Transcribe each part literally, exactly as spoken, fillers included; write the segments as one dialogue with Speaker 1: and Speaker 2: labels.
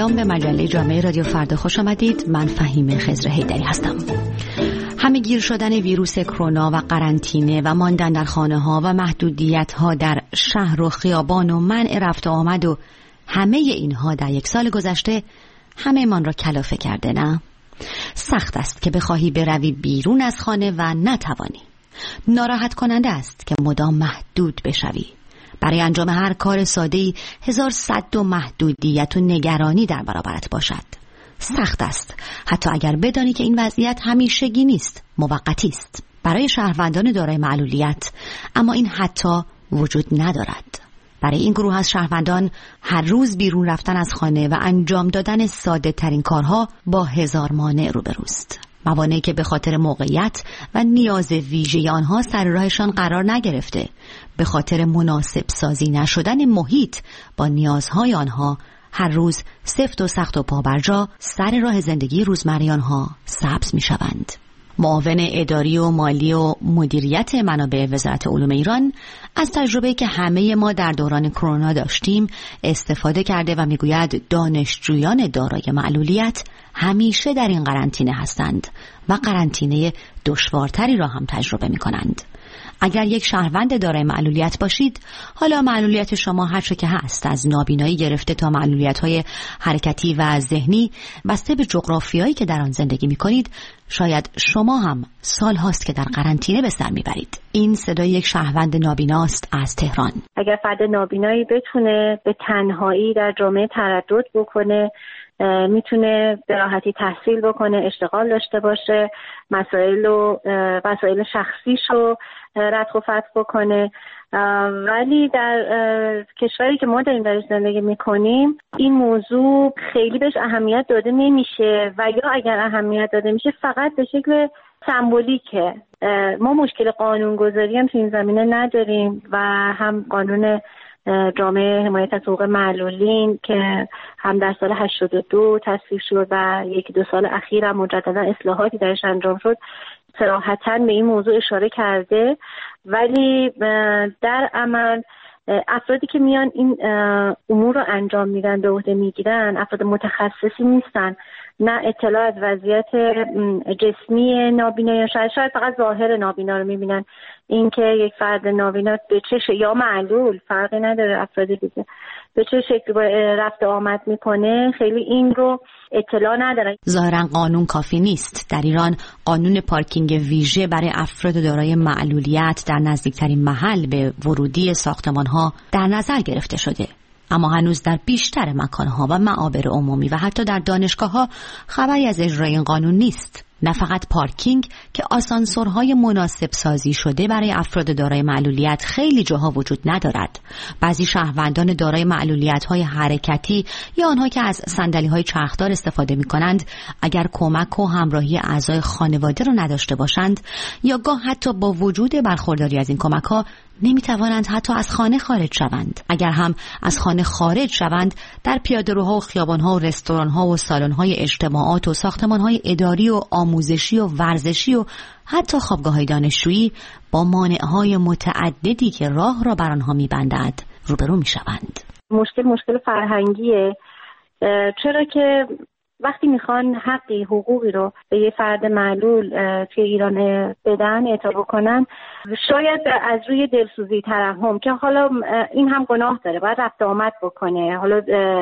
Speaker 1: سلام، به مجله جامعه رادیو فردا خوش آمدید. من فهیم خضر حیدری هستم. همه گیر شدن ویروس کرونا و قرنطینه و ماندن در خانه ها و محدودیت ها در شهر و خیابان و منع رفت و آمد و همه اینها در یک سال گذشته همه من را کلافه کرده، نه؟ سخت است که بخواهی بروی بیرون از خانه و نتوانی. ناراحت کننده است که مدام محدود بشوی. برای انجام هر کار ساده‌ای هزار صد و محدودیت و نگرانی در برابرت باشد. سخت است حتی اگر بدانی که این وضعیت همیشگی نیست، موقتی است. برای شهروندان دارای معلولیت اما این حتی وجود ندارد. برای این گروه از شهروندان هر روز بیرون رفتن از خانه و انجام دادن ساده ترین کارها با هزار مانع روبروست. موانعی که به خاطر موقعیت و نیاز ویژه آنها سر راهشان قرار نگرفته، به خاطر مناسب سازی نشدن محیط با نیازهای آنها هر روز سفت و سخت و پابرجا سر راه زندگی روزمره آنها سبز می شوند. معاون اداری و مالی و مدیریت منابع وزارت علوم ایران از تجربه‌ای که همه ما در دوران کرونا داشتیم استفاده کرده و میگوید دانشجویان دارای معلولیت همیشه در این قرنطینه هستند و قرنطینه دشوارتری را هم تجربه می‌کنند. اگر یک شهروند دارای معلولیت باشید، حالا معلولیت شما هر چه که هست، از نابینایی گرفته تا معلولیت‌های حرکتی و ذهنی، بسته به جغرافیایی که در آن زندگی می‌کنید، شاید شما هم سال هاست که در قرنطینه به سر میبرید. این صدای یک شهروند نابیناست از تهران.
Speaker 2: اگر فرد نابینایی بتونه به تنهایی در جامعه تردد بکنه، میتونه به راحتی تحصیل بکنه، اشتغال داشته باشه، مسائل و مسائل شخصیشو ردخ و فتح بکنه، ولی در کشوری که ما داریم درش زندگی میکنیم این موضوع خیلی بهش اهمیت داده نمیشه و یا اگر اهمیت داده میشه فقط به شکل سمبولیکه. ما مشکل قانونگذاری هم تو این زمینه نداریم و هم قانون جامعه حمایت از حقوق معلولین که هم در سال هشتاد و دو تصویب شد و یک دو سال اخیر هم مجددا اصلاحاتی درش انجام شد، صراحتاً به این موضوع اشاره کرده، ولی در عمل افرادی که میان این امور رو انجام میدن، به عهده میگیرن، افراد متخصصی نیستن، نه اطلاع از وضعیت جسمی نابینا یا شاید, شاید فقط ظاهر نابینا رو میبینن. اینکه یک فرد نابینا به چه یا معلول فرقی نداره، افراد دیگه به چه شکلی رفت آمد میکنه خیلی این رو اطلاع ندارن.
Speaker 1: ظاهرا قانون کافی نیست. در ایران قانون پارکینگ ویژه برای افراد دارای معلولیت در نزدیکترین محل به ورودی ساختمان‌ها در نظر گرفته شده، اما هنوز در بیشتر مکانها و معابر عمومی و حتی در دانشگاه‌ها خبری از اجرای این قانون نیست. نه فقط پارکینگ که آسانسورهای مناسب سازی شده برای افراد دارای معلولیت خیلی جاها وجود ندارد. بعضی شهروندان دارای معلولیت‌های حرکتی یا آنها که از صندلی‌های چرخدار استفاده می‌کنند، اگر کمک و همراهی اعضای خانواده را نداشته باشند یا گاه حتی با وجود برخورداری از این کمک‌ها نمی‌توانند حتی از خانه خارج شوند. اگر هم از خانه خارج شوند، در پیاده‌روها و خیابان‌ها و رستوران‌ها و سالن‌های اجتماعات و ساختمان‌های اداری و آموزشی و ورزشی و حتی خوابگاه‌های دانشجویی با مانع‌های متعددی که راه را بر آنها می‌بندد روبرو می‌شوند.
Speaker 2: مشکل مشکل فرهنگیه، چرا که وقتی میخوان حقی حقوقی رو به یه فرد معلول توی ایران بدن، اعطا بکنن، شاید از روی دلسوزی ترحم که حالا این هم گناه داره، باید رفت آمد بکنه، حالا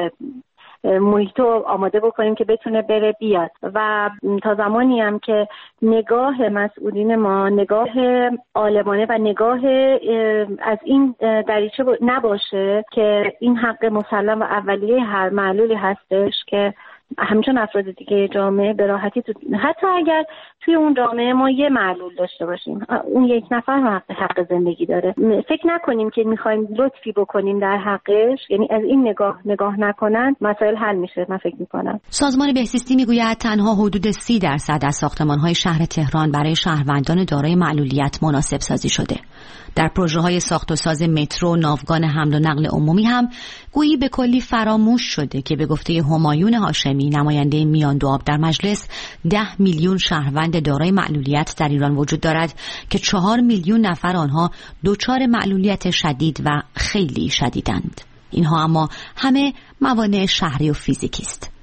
Speaker 2: محیط رو آماده بکنیم که بتونه بره بیاد و تا زمانی هم که نگاه مسئولین ما نگاه عالمانه و نگاه از این دریچه نباشه که این حق مسلم و اولیه هر معلولی هستش که همچون افراد دیگه جامعه به راحتی تو... حتی اگر توی اون جامعه ما یه معلول داشته باشیم، اون یک نفر حق, حق زندگی داره. فکر نکنیم که میخوایم لطفی بکنیم در حقش، یعنی از این نگاه نگاه نکنن مسائل حل میشه. من فکر میکنم
Speaker 1: سازمان بهزیستی میگوید تنها حدود سی درصد از ساختمان‌های شهر تهران برای شهروندان دارای معلولیت مناسب سازی شده. در پروژه‌های ساخت و ساز مترو، ناوگان حمل و نقل عمومی هم گویی به کلی فراموش شده که به گفته همایون هاشمی، نماینده میان دو آب در مجلس، ده میلیون شهروند دارای معلولیت در ایران وجود دارد که چهار میلیون نفر آنها دچار معلولیت شدید و خیلی شدیدند. اینها اما همه موانع شهری و فیزیکی است.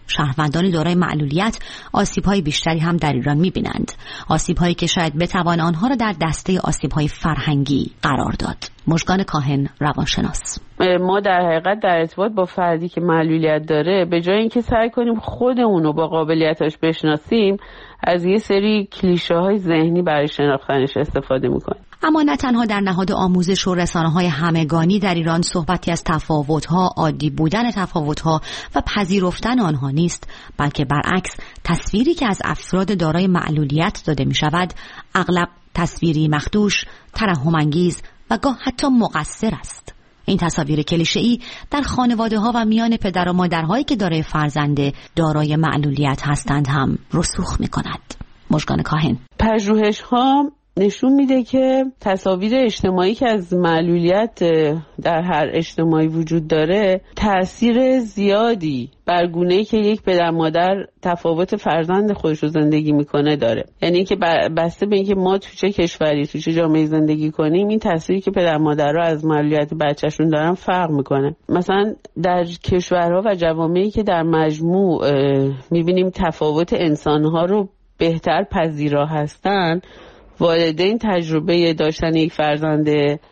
Speaker 1: شهروندان دارای معلولیت آسیب‌های بیشتری هم در ایران می‌بینند، آسیب‌هایی که شاید بتوان آنها را در دسته آسیب‌های فرهنگی قرار داد. مژگان کاهن، روانشناس:
Speaker 3: ما در حقیقت در ارتباط با فردی که معلولیت داره به جای اینکه سعی کنیم خودمون رو با قابلیتاش بشناسیم، از یه سری کلیشه‌های ذهنی برای شناختنش استفاده می‌کنیم.
Speaker 1: اما نه تنها در نهاد آموزش و رسانه‌های همگانی در ایران صحبتی از تفاوت‌ها، عادی بودن تفاوت‌ها و پذیرفتن آنها نیست، بلکه برعکس تصویری که از افراد دارای معلولیت داده می‌شود اغلب تصویری مخدوش، ترحم‌انگیز و گاه حتی مقصر است. این تصاویر کلیشه‌ای در خانواده‌ها و میان پدر و مادرهایی که دارای فرزند دارای معلولیت هستند هم رسوخ می‌کند. مژگان کاهن:
Speaker 3: پژوهش‌ها نشون میده که تصاویر اجتماعی که از معلولیت در هر اجتماعی وجود داره تأثیر زیادی بر گونه‌ای که یک پدر مادر تفاوت فرزند خودش رو زندگی میکنه داره. یعنی اینکه بسته به اینکه ما تو چه کشوری، تو چه جامعه‌ای زندگی کنیم، این تأثیری که پدر مادر رو از معلولیت بچه‌شون دارن فرق میکنه. مثلا در کشورها و جوامعی که در مجموع میبینیم تفاوت انسان‌ها رو بهتر پذیرا هستن، والدین تجربه داشتن یک فرزند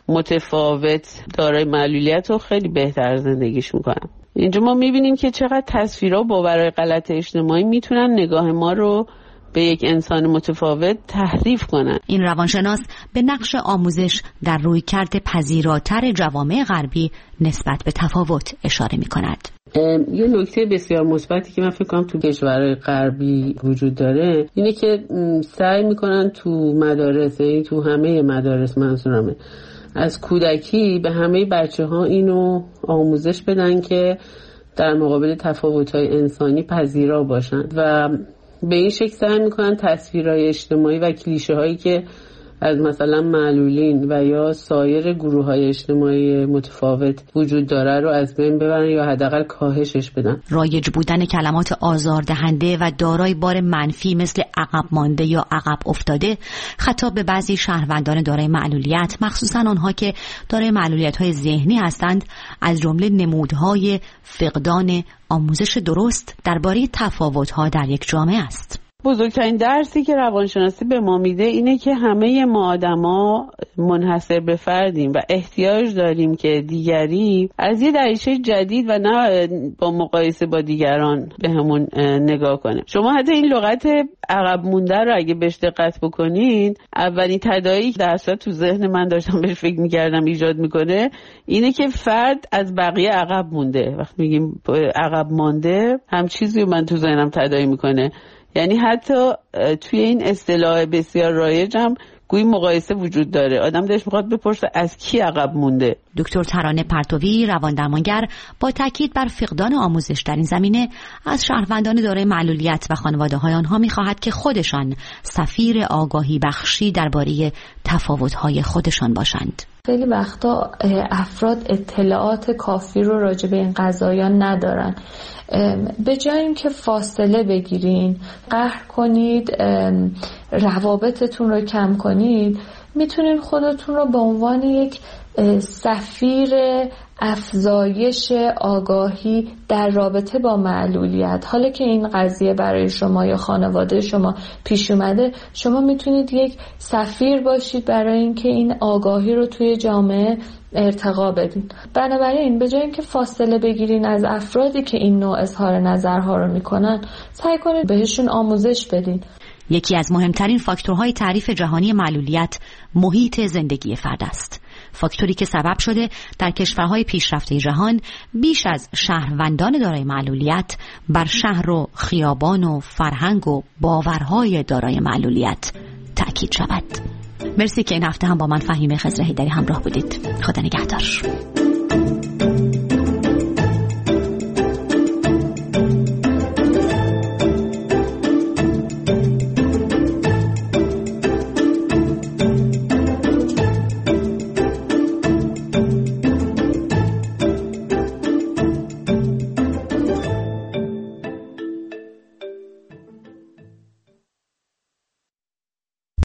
Speaker 3: متفاوت دارای معلولیت رو خیلی بهتر زندگیش میکنن. اینجا ما میبینیم که چقدر تصویرها باورهای غلط اجتماعی میتونن نگاه ما رو به یک انسان متفاوت تحریف کنن.
Speaker 1: این روانشناس به نقش آموزش در رویکرد پذیراتر جوامع غربی نسبت به تفاوت اشاره میکند.
Speaker 3: یه نکته بسیار مثبتی که من فکر کنم تو کشورهای غربی وجود داره اینه که سعی میکنن تو مدارس، یعنی تو همه مدارس منظورمه، از کودکی به همه بچه ها اینو آموزش بدن که در مقابل تفاوت‌های انسانی پذیرا باشن و به این شکل سعی میکنن تصویرهای اجتماعی و کلیشه هایی که از مثلا معلولین و یا سایر گروه های اجتماعی متفاوت وجود داره رو از بین ببرن یا حداقل کاهشش بدن.
Speaker 1: رایج بودن کلمات آزاردهنده و دارای بار منفی مثل عقب مانده یا عقب افتاده خطاب به بعضی شهروندان دارای معلولیت، مخصوصا آنها که دارای معلولیت‌های ذهنی هستند، از جمله نمودهای فقدان آموزش درست درباره تفاوت‌ها در یک جامعه است.
Speaker 3: بزرگترین درسی که روانشناسی به ما میده اینه که همه ما آدما منحصر به فردیم و احتیاج داریم که دیگری از یه دریچه جدید و نه با مقایسه با دیگران به همون نگاه کنه. شما حتی این لغت عقب مونده رو اگه بهش دقت بکنید، اولین تداعی که در اصل تو ذهن من داشتم بهش فکر میکردم ایجاد میکنه اینه که فرد از بقیه عقب مونده. وقتی میگیم عقب مانده هم چیزی من تو ذهنم تداعی میکنه، یعنی حتی توی این اصطلاح بسیار رایجم گویی مقایسه وجود داره. آدم دلش میخواد بپرسه از کی عقب مونده.
Speaker 1: دکتر ترانه پرتوی، رواندرمانگر، با تاکید بر فقدان آموزش در این زمینه از شهروندان دارای معلولیت و خانواده‌های آنها میخواهد که خودشان سفیر آگاهی بخشی درباره تفاوت‌های خودشان باشند.
Speaker 4: خیلی وقتا افراد اطلاعات کافی رو راجع به این قضایا ندارن. به جای اینکه فاصله بگیرین، قهر کنید، روابطتون رو کم کنید، میتونین خودتون رو به عنوان یک سفیر افزایش آگاهی در رابطه با معلولیت، حالا که این قضیه برای شما یا خانواده شما پیش اومده، شما میتونید یک سفیر باشید برای اینکه این آگاهی رو توی جامعه ارتقا بدین. بنابراین به جای اینکه فاصله بگیرین از افرادی که این نوع اظهار نظرها رو میکنن، سعی کنید بهشون آموزش بدین.
Speaker 1: یکی از مهمترین فاکتورهای تعریف جهانی معلولیت محیط زندگی فرد است. فاکتوری که سبب شده در کشورهای پیشرفته جهان بیش از شهروندان دارای معلولیت بر شهر و خیابان و فرهنگ و باورهای دارای معلولیت تأکید شود. مرسی که این هفته هم با من فهیمه خضر حیدری همراه بودید. خدا نگهدار.